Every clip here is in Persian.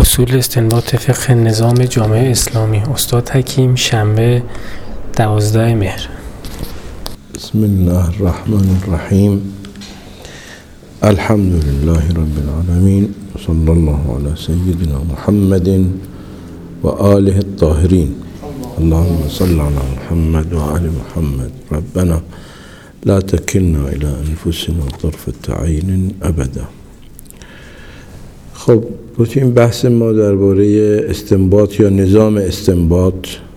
اصول استنباط فقه نظام جامعه اسلامی، استاد حکیم، شنبه 12 مهر. بسم الله الرحمن الرحیم. الحمد لله رب العالمین، صلی الله علی سیدنا محمد و آله الطاهرین. اللهم صل علی محمد و آل محمد. ربنا لا تکلنا الى انفسنا طرفة عین ابدا. خب گفتیم بحث ما درباره استنباط یا نظام استنباط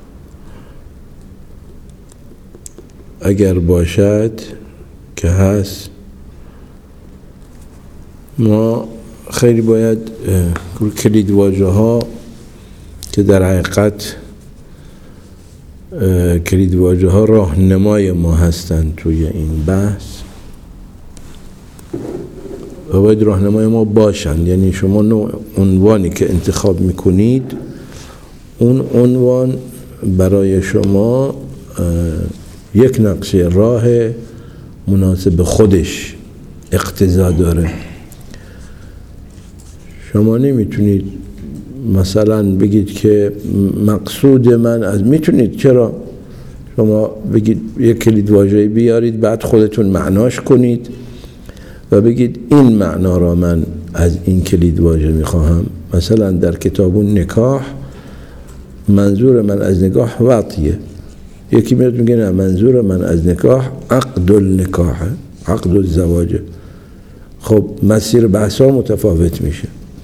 اگر باشد که هست، ما خیلی باید کلید واژه ها که در حقیقت کلید واژه ها راهنمای ما هستند توی این بحث و باید راهنمای ما باشند. یعنی شما نوع عنوانی که انتخاب میکنید، اون عنوان برای شما یک نقشه راه مناسب خودش اقتضا داره. شما نمیتونید مثلا بگید که مقصود من از میتونید، چرا شما بگید یک کلید واژه‌ای بیارید، بعد خودتون معناش کنید و بگید این معنا را من از این کلید واژه میخواهم. مثلا در کتابون نکاح، منظور من از نکاح وطیه. یکی میاد میگه نه، منظور من از نکاح عقد النکاح، عقد الزواج. خب مسیر بحثا متفاوت میشه.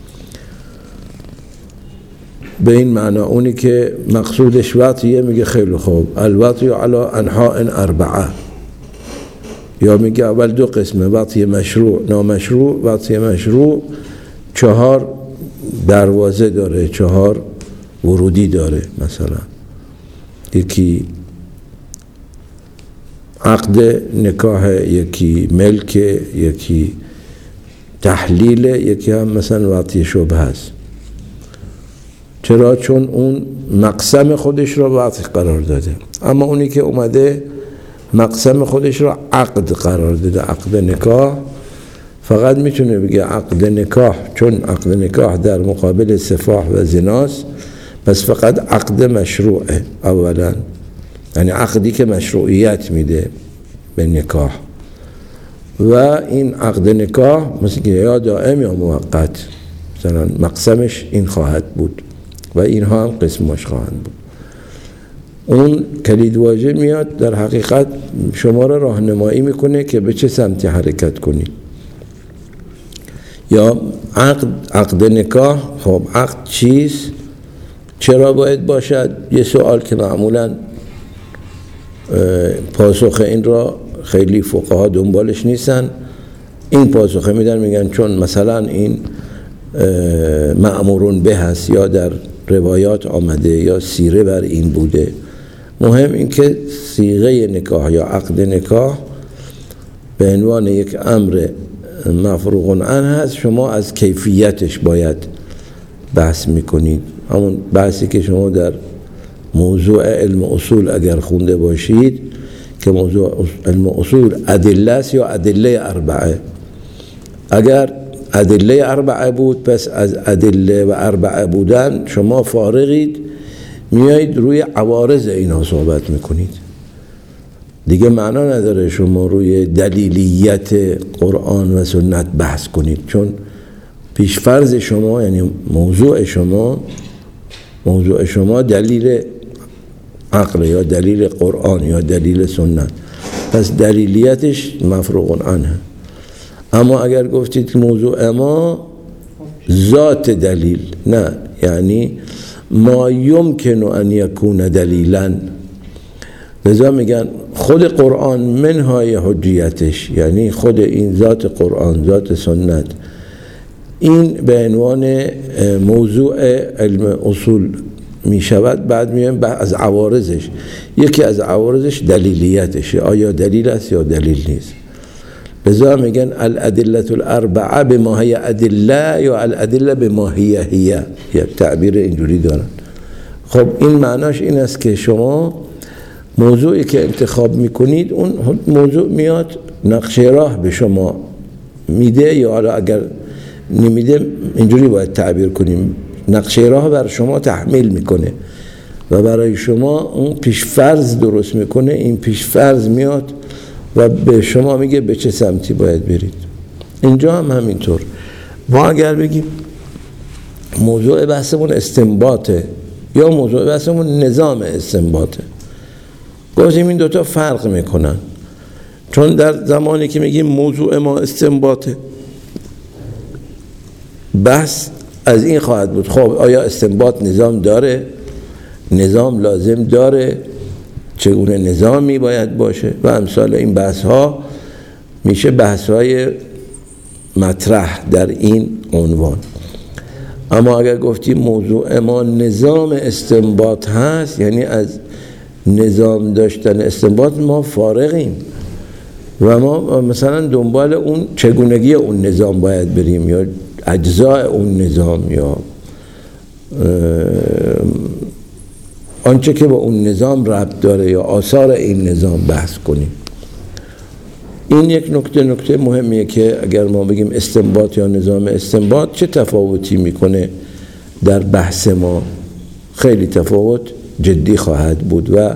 به این معنا اونی که مقصودش وطیه میگه خیلی خوب، الوطی علی انحاء اربعه، یا میگه اول دو قسمه، وطی مشروع نامشروع. وطی مشروع 4 دروازه داره، 4 ورودی داره. مثلا یکی عقد نکاح، یکی ملک، یکی تحلیل، یکی هم مثلا وطی شبه هست. چرا؟ چون اون مقسم خودش را وطی قرار داده، اما اونی که اومده مقسم خودش را عقد قرار داده، عقد نکاح، فقط میتونه بگه عقد نکاح، چون عقد نکاح در مقابل سفاح و زناست، پس فقط عقد مشروعه اولا، یعنی عقدی که مشروعیت میده به نکاح. و این عقد نکاح مثل یا دائم یا موقت، مثلا مقسمش این خواهد بود و اینها هم قسمش خواهند بود. اون کلید واژه میاد در حقیقت شما را راهنمایی میکنه که به چه سمتی حرکت کنید. یا عقد نکاح، خب عقد چیست؟ چرا باید باشد؟ یه سوال که معمولا پاسخ این را خیلی فقها دنبالش نیستن. این پاسخ میدن، میگن چون مثلا این مأمورون به هست، یا در روایات آمده، یا سیره بر این بوده. مهم این که صیغه نکاح یا عقد نکاح به عنوان یک امر مفروغ عنه هست، شما از کیفیتش باید بحث میکنید. همون بحثی که شما در موضوع علم اصول اگر خونده باشید که موضوع علم اصول ادله است یا ادله اربعه. اگر ادله اربعه بود، پس از ادله و اربعه بودن شما فارغید، میایید روی عوارض اینا صحبت میکنید. دیگه معنا نداره شما روی دلیلیت قرآن و سنت بحث کنید، چون پیشفرض شما، یعنی موضوع شما دلیل عقل یا دلیل قرآن یا دلیل سنت، پس دلیلیتش مفروغ عنه. اما اگر گفتید که موضوع ما ذات دلیل، نه، یعنی ما یمکن ان یکون دلیلا، لذا میگن خود قرآن منهای حجیتش، یعنی خود این ذات قرآن، ذات سنت، این به عنوان موضوع علم اصول می شود. بعد میگن از عوارضش، یکی از عوارضش دلیلیتشه، آیا دلیل است یا دلیل نیست. لذا میگن الادله الاربعه بما هی ادله، یا الادله بما هی هی، یک تعبیر اینجوری دارن. خب این معناش این است که شما موضوعی که انتخاب میکنید، اون موضوع میاد نقشه راه به شما میده، یا اگر نمیده اینجوری باید تعبیر کنیم، نقشه راه بر شما تحمیل میکنه و برای شما اون پیشفرض درست میکنه. این پیشفرض میاد و به شما میگه به چه سمتی باید برید. اینجا هم همینطور. ما اگر بگیم موضوع بحثمون استنباطه یا موضوع بحثمون نظام استنباطه، گفتیم این دوتا فرق میکنن. چون در زمانی که میگیم موضوع ما استنباطه، بحث از این خواهد بود خب آیا استنباط نظام داره؟ نظام لازم داره؟ چگونه نظامی باید باشه؟ و امثال این بحث ها میشه بحث های مطرح در این عنوان. اما اگر گفتیم موضوع ما نظام استنباط هست، یعنی از نظام داشتن استنباط ما فارغیم و ما مثلا دنبال اون چگونگی اون نظام باید بریم یا اجزای اون نظام یا آنچه که با اون نظام ربط داره یا آثار این نظام بحث کنیم. این یک نکته مهمیه که اگر ما بگیم استنباط یا نظام استنباط چه تفاوتی میکنه در بحث ما، خیلی تفاوت جدی خواهد بود و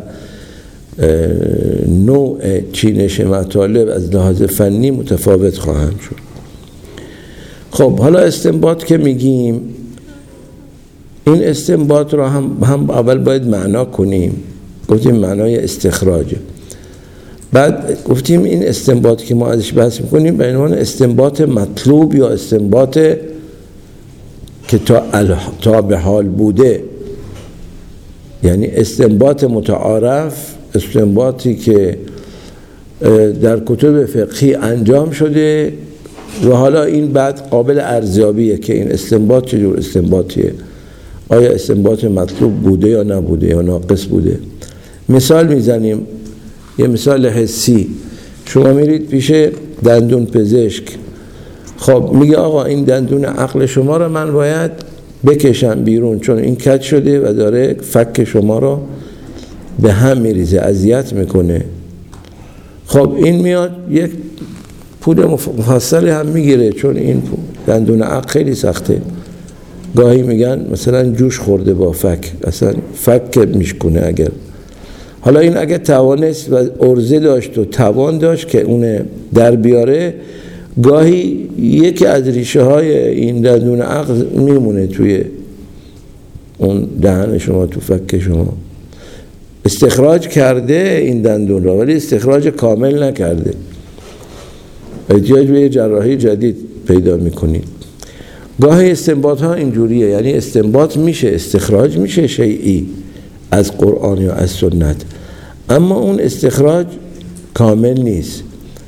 نوع چینش مطالب از لحاظ فنی متفاوت خواهند شد. خب حالا استنباط که میگیم، این استنباط را هم اول باید معنا کنیم. گفتیم معنای استخراجه، بعد گفتیم این استنباط که ما ازش بحث میکنیم به عنوان استنباط مطلوب یا استنباط که تا به حال بوده، یعنی استنباط متعارف، استنباطی که در کتب فقهی انجام شده و حالا این بعد قابل ارزیابیه که این استنباط چجور استنباطیه، آیا استنباط مطلوب بوده یا نبوده یا ناقص بوده. مثال میزنیم، یه مثال حسی. شما میرید پیش دندون پزشک، خب میگه آقا این دندون عقل شما رو من باید بکشم بیرون چون این کج شده و داره فک شما رو به هم میریزه، اذیت میکنه. خب این میاد یک پول مفصلی هم میگیره چون این دندون عقل خیلی سخته. گاهی میگن مثلا جوش خورده با فک، اصلا فک میشکنه. حالا این اگه توانست و عرضه داشت و توان داشت که اون در بیاره، گاهی یکی از ریشه های این دندون عقل میمونه توی اون دهن شما، تو فک شما. استخراج کرده این دندون را ولی استخراج کامل نکرده، احتیاج به یه جراحی جدید پیدا میکنید. گاهی استنباط ها اینجوریه، یعنی استنباط میشه، استخراج میشه شیئی از قرآن یا از سنت، اما اون استخراج کامل نیست.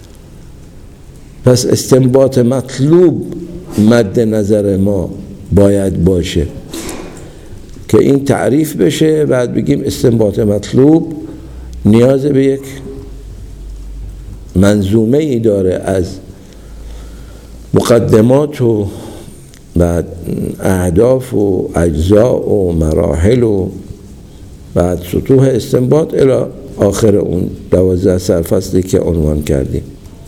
پس استنباط مطلوب مد نظر ما باید باشه که این تعریف بشه، بعد بگیم استنباط مطلوب نیاز به یک منظومه ای داره از مقدمات و بعد اهداف و اجزاء و مراحل و بعد سطوح استنباط الی آخر اون 12 سرفصلی که عنوان کردیم.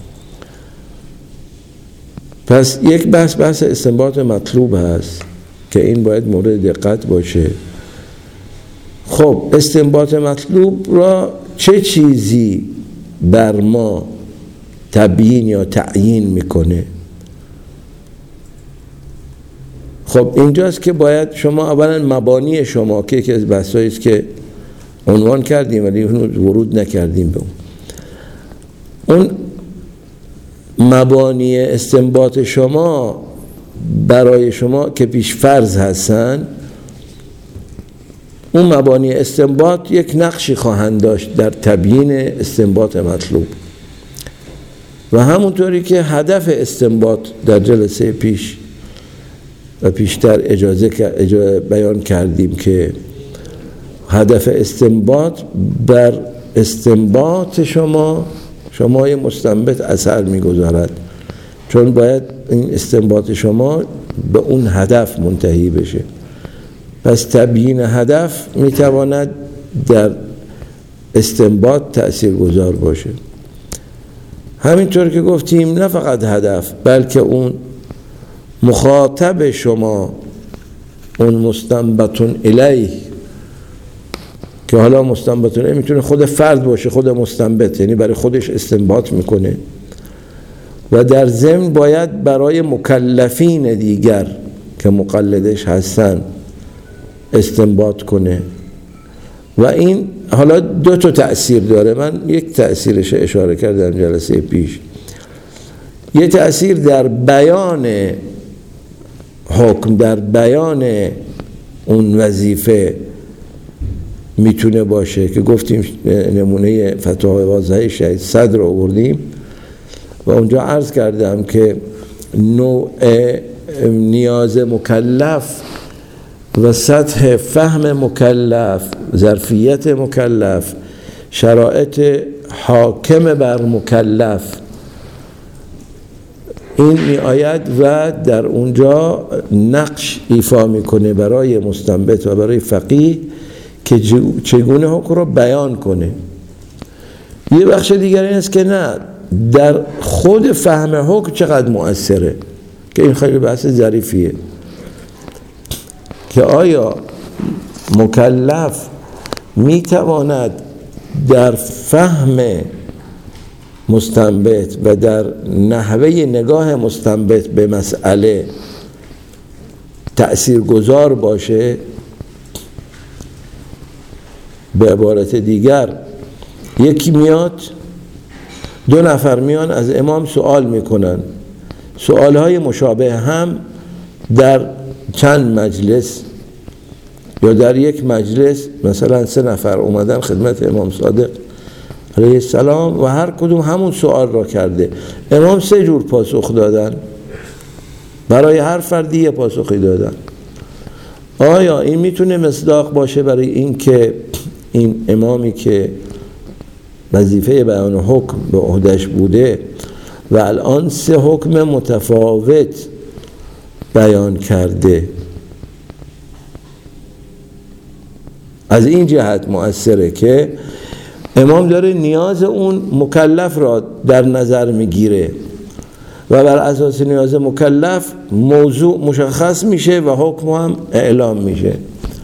پس یک بحث استنباط مطلوب هست که این باید مورد دقت باشه. خب استنباط مطلوب را چه چیزی بر ما تبیین یا تعیین میکنه؟ خب اینجاست که باید شما اولا مبانی شما که یکی از بحثایی است که عنوان کردیم ولی ورود نکردیم به اون مبانی استنباط شما برای شما که پیش فرض هستن، اون مبانی استنباط یک نقشی خواهند داشت در تبیین استنباط مطلوب. و همونطوری که هدف استنباط در جلسه پیش و پیشتر اجازه بیان کردیم که هدف استنباط بر استنباط شمای مستنبط اثر میگذارد، چون باید این استنباط شما به اون هدف منتهی بشه. پس تبیین هدف میتواند در استنباط تأثیرگذار باشه. همینطور که گفتیم نه فقط هدف بلکه اون مخاطب شما، اون مستنبطون الیه که حالا مستنبطون الیه میتونه خود فرد باشه، خود مستنبط، یعنی برای خودش استنباط میکنه و در ضمن باید برای مکلفین دیگر که مقلدش هستن استنباط کنه و این حالا دو تا تأثیر داره. من یک تأثیرش اشاره کردم جلسه پیش. یه تأثیر در بیان حکم، در بیان اون وظیفه میتونه باشه که گفتیم نمونه فتاوی واضحه شهید صدر رو آوردیم و اونجا عرض کردم که نوع نیاز مکلف و سطح فهم مکلف، ظرفیت مکلف، شرایط حاکم بر مکلف، این می آید و در اونجا نقش ایفا میکنه برای مستنبط و برای فقیه که چگونه حکم رو بیان کنه. یه بخش دیگر این است که نه، در خود فهم حکم چقدر مؤثره، که این خیلی بحث ظریفیه که آیا مکلف میتواند در فهم مستنبط و در نحوه نگاه مستنبط به مسئله تأثیرگذار باشه. به عبارت دیگر یکی میاد، دو نفر میان از امام سوال میکنن، سوالهای مشابه هم در چند مجلس یا در یک مجلس، مثلا 3 نفر اومدن خدمت امام صادق علیه السلام و هر کدوم همون سوال را کرده. امام 3 جور پاسخ دادن، برای هر فردی یه پاسخی دادن. آیا این میتونه مصداق باشه برای این که این امامی که وظیفه بیان حکم به عهده‌اش بوده و الان 3 حکم متفاوت بیان کرده، از این جهت مؤثره که امام داره نیاز اون مکلف را در نظر میگیره و بر اساس نیاز مکلف موضوع مشخص میشه و حکم هم اعلام میشه.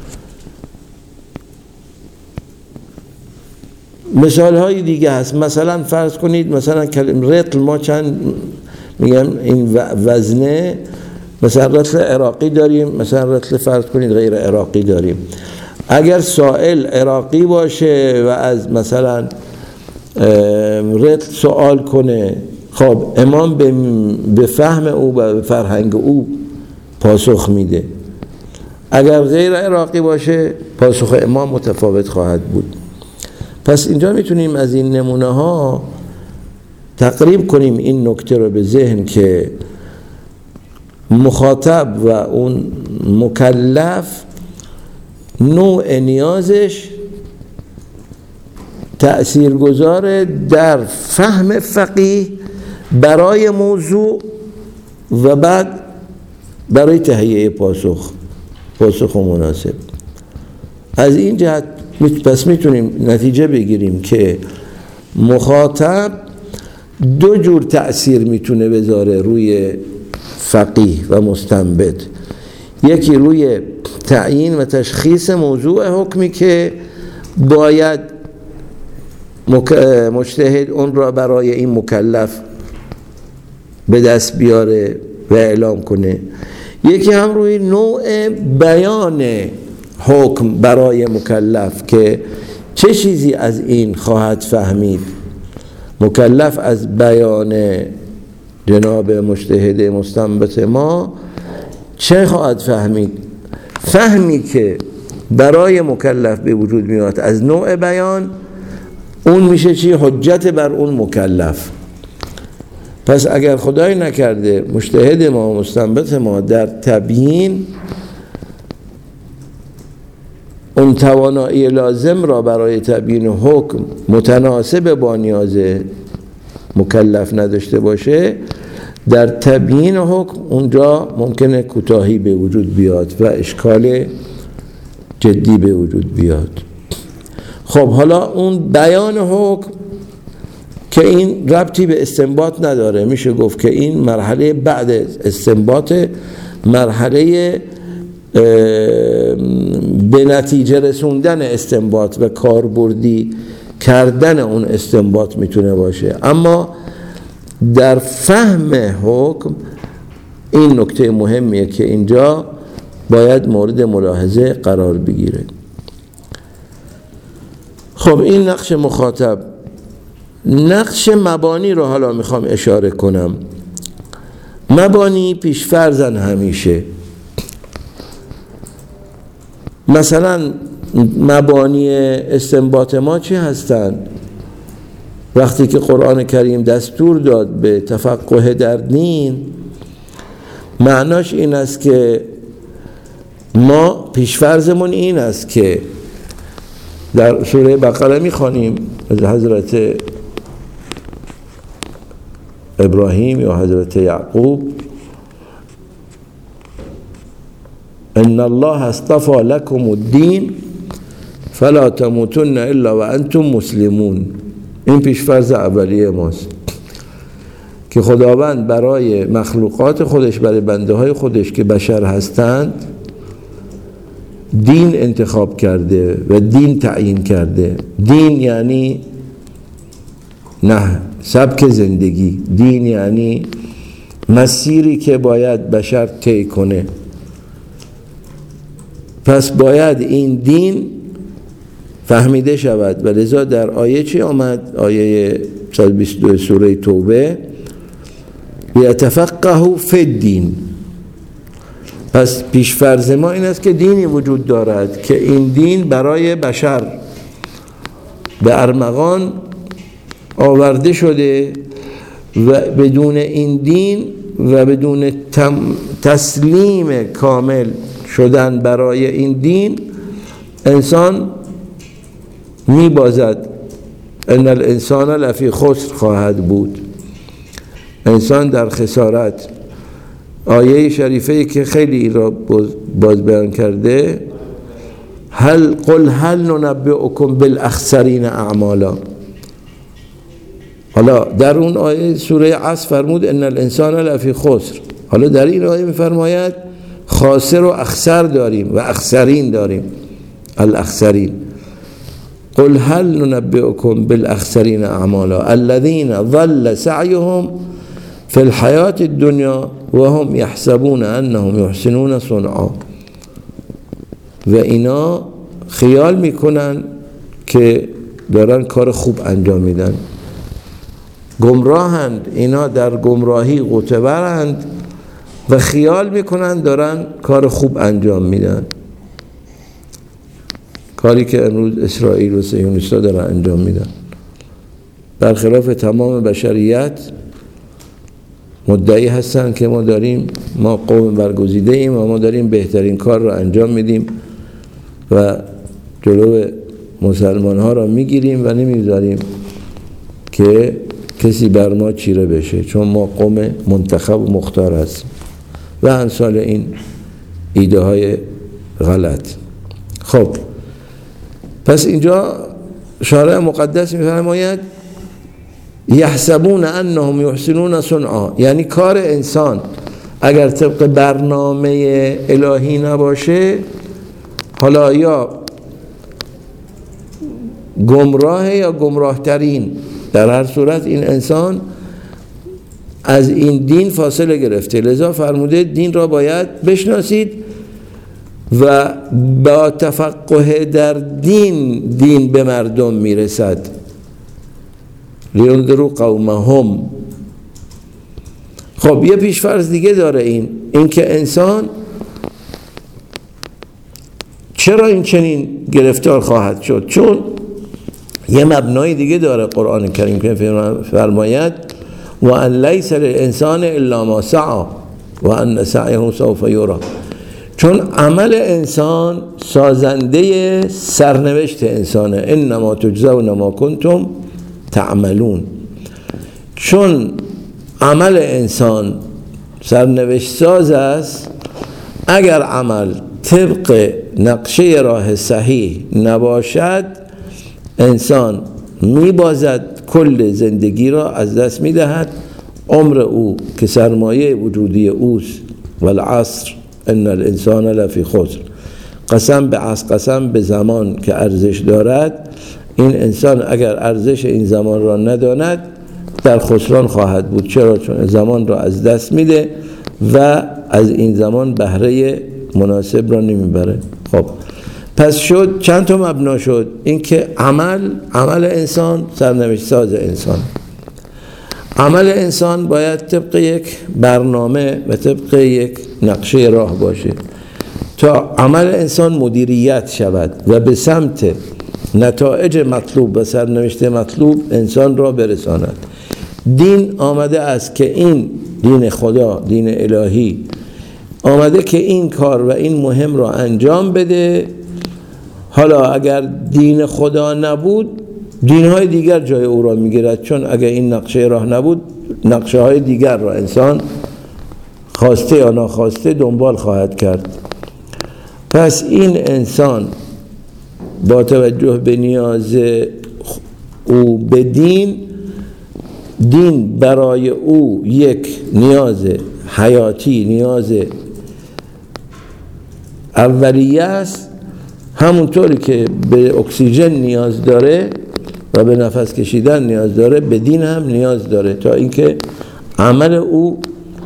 مثال های دیگه هست. مثلا فرض کنید مثلا رطل، ما چند میگم این وزنه، مثلا رطل عراقی داریم، مثلا رطل فرض کنید غیر عراقی داریم. اگر سائل عراقی باشه و از مثلا رطل سوال کنه، خب امام به فهم او و به فرهنگ او پاسخ میده. اگر غیر عراقی باشه پاسخ امام متفاوت خواهد بود. پس اینجا میتونیم از این نمونه ها تقریب کنیم این نکته رو به ذهن که مخاطب و اون مکلف نوع نیازش تأثیرگذار در فهم فقیه برای موضوع و بعد برای تهیه پاسخ مناسب. از این جهت پس میتونیم نتیجه بگیریم که مخاطب 2 جور تأثیر میتونه بذاره روی فقیه و مستنبط. یکی روی تعیین و تشخیص موضوع حکمی که باید مجتهد اون را برای این مکلف به دست بیاره و اعلام کنه. یکی هم روی نوع بیان حکم برای مکلف که چه چیزی از این خواهد فهمید. مکلف از بیان جناب مجتهد مستنبط ما چه خواهد فهمید؟ فهمی که برای مکلف به وجود میاد از نوع بیان، اون میشه چی؟ حجت بر اون مکلف. پس اگر خدای نکرده مجتهد ما و مستنبط ما در تبیین اون توانایی لازم را برای تبیین حکم متناسب با نیاز مکلف نداشته باشه، در تبیین حکم اونجا ممکنه کوتاهی به وجود بیاد و اشکال جدی به وجود بیاد. خب حالا اون بیان حکم که این ربطی به استنباط نداره، میشه گفت که این مرحله بعد استنباط، مرحله به نتیجه رسوندن استنباط و کاربردی کردن اون استنباط میتونه باشه. اما در فهم حکم این نکته مهمیه که اینجا باید مورد ملاحظه قرار بگیره. خب این نقش مخاطب. نقش مبانی رو حالا میخوام اشاره کنم. مبانی پیشفرزن همیشه. مثلا مبانی استنباط ما چی هستن؟ وقتی که قرآن کریم دستور داد به تفقه در دین، معناش این است که ما پیشفرزمون این است که در سوره بقره میخوانیم از حضرت ابراهیم یا حضرت یعقوب: ان الله اصطفى لكم الدین فلا تموتن الا وانتم مسلمون. این پیشفرض اولیه ماست که خداوند برای مخلوقات خودش، برای بنده های خودش که بشر هستند، دین انتخاب کرده و دین تعیین کرده. دین یعنی نه سبک زندگی، دین یعنی مسیری که باید بشر طی کنه. پس باید این دین فهمیده شود و لذا در آیه چی آمد؟ آیه 122 سوره توبه: یتفقهوا فی الدین. پس پیشفرض ما این است که دینی وجود دارد که این دین برای بشر به ارمغان آورده شده و بدون این دین و بدون تسلیم کامل شدن برای این دین انسان میبازد. ان الانسان لفی خسر خواهد بود، انسان در خسارت. آیه شریفه که خیلی را باز بیان کرده: قل هل ننبئکم بالاخسرین اعمالا. حالا در اون آیه سوره عصر فرمود ان الانسان لفی خسر. حالا در این آیه میفرماید خاسر و اخسر داریم و اخسرین داریم، الاخسرین. قل هل ننبئکم بالاخسرین اعمالا الذین ضل سعیهم فی الحیات الدنیا و هم یحسبون انهم یحسنون صنعا. و اینا خیال میکنن که دارن کار خوب انجام میدن. گمراهند، اینا در گمراهی غوطه‌ورند و خیال میکنن دارن کار خوب انجام میدن، کاری که امروز اسرائیل و صهیونیست‌ها دارن انجام میدن. برخلاف تمام بشریت مدعی هستن که ما قوم برگزیده ایم و ما داریم بهترین کار را انجام میدیم و جلو مسلمان ها را میگیریم و نمیذاریم که کسی بر ما چیره بشه، چون ما قوم منتخب و مختار هستیم و امثال این ایده های غلط. خب پس اینجا شارع مقدس میفرماید یحسبون انهم یحسنون صنعا، یعنی کار انسان اگر طبق برنامه الهی نباشه، حالا یا گمراه یا گمراه ترین، در هر صورت این انسان از این دین فاصله گرفته. لذا فرموده دین را باید بشناسید و با تفقه در دین به مردم میرسد. لینذروا قومهم. خب یه پیشفرض دیگه داره این که انسان چرا این چنین گرفتار خواهد شد؟ چون یه مبنای دیگه داره قرآن کریم که فرماید و ان لیس للانسان الا ما سعی و ان سعیه سوف یری. چون عمل انسان سازنده سرنوشت انسانه. انما تجزون ما کنتم تعملون. چون عمل انسان سرنوشت ساز است، اگر عمل طبق نقشه راه صحیح نباشد، انسان میبازد، کل زندگی را از دست میدهد. عمر او که سرمایه وجودی اوست، والعصر ان الانسان لفی خسر، قسم به زمان که ارزش دارد، این انسان اگر ارزش این زمان را نداند در خسران خواهد بود. چرا؟ چون زمان را از دست میده و از این زمان بهره مناسب را نمیبره. خب پس شد چند تا مبنا شد. این که عمل انسان سرنوشت ساز انسان. عمل انسان باید طبق یک برنامه و طبق یک نقشه راه باشه تا عمل انسان مدیریت شود و به سمت نتایج مطلوب و سرنوشت مطلوب انسان را برساند. دین آمده است که این دین خدا، دین الهی آمده که این کار و این مهم را انجام بده. حالا اگر دین خدا نبود، دین‌های دیگر جای او را می‌گیرد، چون اگر این نقشه راه نبود، نقشه‌های دیگر را انسان خواسته یا ناخواسته دنبال خواهد کرد. پس این انسان با توجه به نیاز او به دین برای او یک نیاز حیاتی، نیاز اولیه است. همونطوری که به اکسیژن نیاز داره و به نفس کشیدن نیاز داره، به دین هم نیاز داره تا اینکه عمل او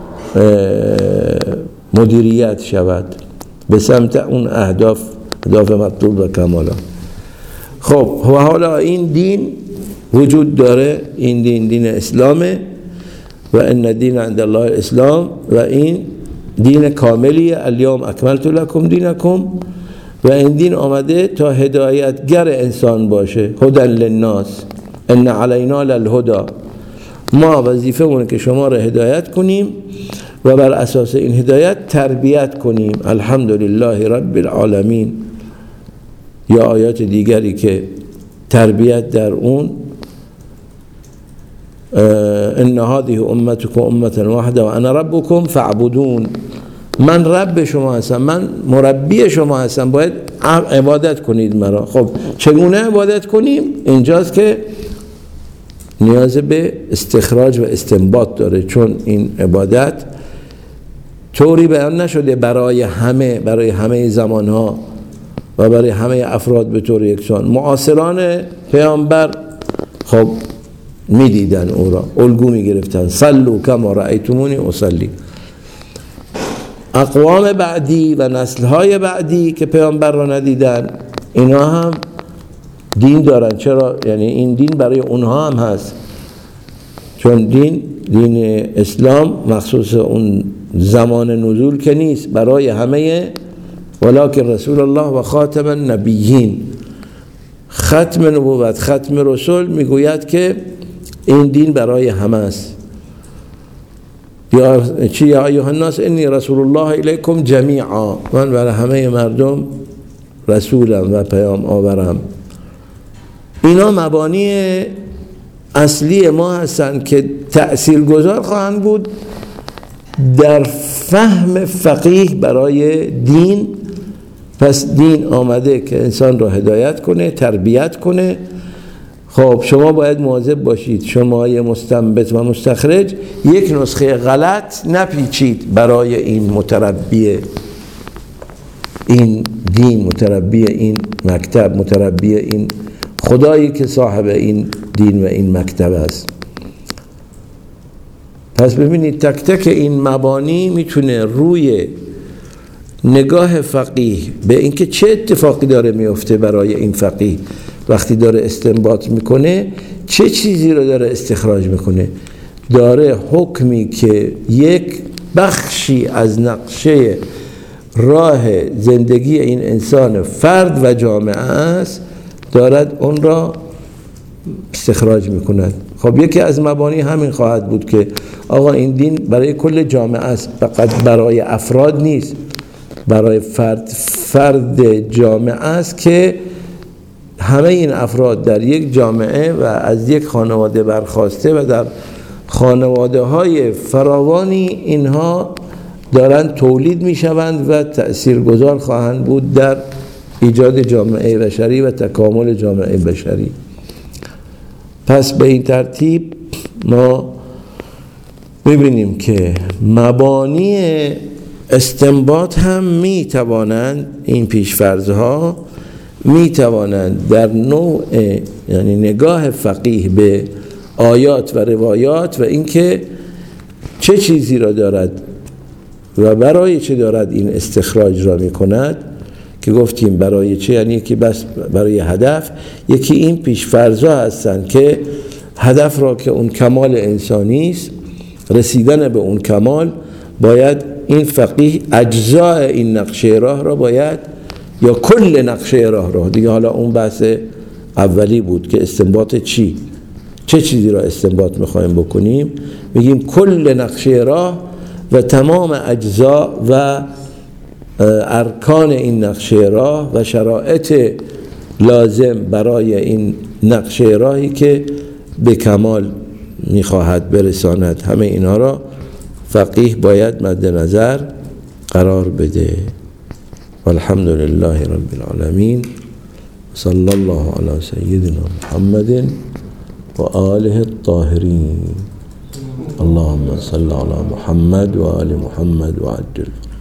مدیریت شود به سمت اون اهداف مطلوب و کمالات. خب و حالا این دین وجود داره، این دین اسلامه و ان دین عند الله الاسلام و این دین کاملیه. الیوم اکملت لکم دینکم و این دین آمده تا هدایتگر انسان باشه. هدی للناس ان علینا للهدی. ما وظیفه اونه که شما را هدایت کنیم و بر اساس این هدایت تربیت کنیم. الحمدلله رب العالمین. یا آیات دیگری که تربیت در اون ان هذه امتکم امه واحده و انا ربکم فاعبدون. من رب شما هستم، من مربی شما هستم، باید عبادت کنید مرا. خب چگونه عبادت کنیم؟ اینجاست که نیاز به استخراج و استنباط داره، چون این عبادت طوری بیان نشده برای همه زمانها و برای همه افراد به طور یکسان. معاصران پیامبر خب میدیدن او را، الگو میگرفتن. صلوا کما رأیتمونی اصلی. اقوام بعدی و نسل‌های بعدی که پیامبر را ندیدن، اینا هم دین دارن. چرا؟ یعنی این دین برای اونها هم هست، چون دین اسلام مخصوص اون زمان نزول که نیست، برای همه. ولکن رسول الله و خاتم النبیین. ختم نبوت، ختم رسول میگوید که این دین برای همه است. یا ایها الناس انی رسول الله الیکم جمیعا. من برای همه مردم رسولم و پیام آورم. اینا مبانی اصلی ما هستند که تأثیرگذار خواهند بود در فهم فقیه برای دین. پس دین آمده که انسان را هدایت کنه، تربیت کنه. خب شما باید مواظب باشید، شما مستنبط و مستخرج یک نسخه غلط نپیچید برای این متربی این دین، متربی این مکتب، متربی این خدایی که صاحب این دین و این مکتب است. پس ببینید تک تک این مبانی میتونه روی نگاه فقیه به اینکه چه اتفاقی داره میفته برای این فقیه وقتی داره استنباط میکنه، چه چیزی رو داره استخراج میکنه. داره حکمی که یک بخشی از نقشه راه زندگی این انسان فرد و جامعه است، دارد اون را استخراج میکند. خب یکی از مبانی همین خواهد بود که آقا این دین برای کل جامعه است، فقط برای افراد نیست، برای فرد جامعه است که همه این افراد در یک جامعه و از یک خانواده برخاسته و در خانواده های فراوانی اینها دارند تولید می شوند و تأثیرگذار خواهند بود در ایجاد جامعه بشری و تکامل جامعه بشری. پس به این ترتیب ما می‌بینیم که مبانی استنباط هم می توانند این پیشفرضها می توانند در نوع یعنی نگاه فقیه به آیات و روایات و اینکه چه چیزی را دارد و برای چه دارد این استخراج را می کند، که گفتیم برای چه، یعنی یکی بس برای هدف، یکی این پیشفرضها هستند که هدف را که اون کمال انسانی است، رسیدن به اون کمال، باید این فقیه اجزاء این نقشه راه را باید، یا کل نقشه راه را دیگه، حالا اون بحث اولی بود که استنباط چه چیزی را استنباط میخوایم بکنیم، میگیم کل نقشه راه و تمام اجزا و ارکان این نقشه راه و شرایط لازم برای این نقشه راهی که به کمال میخواهد برساند، همه اینا را فقیه باید مد نظر قرار بده. والحمد لله رب العالمین، صلی الله علی سیدنا محمد و آله الطاهرین. اللهم صل علی محمد و آل محمد و عجل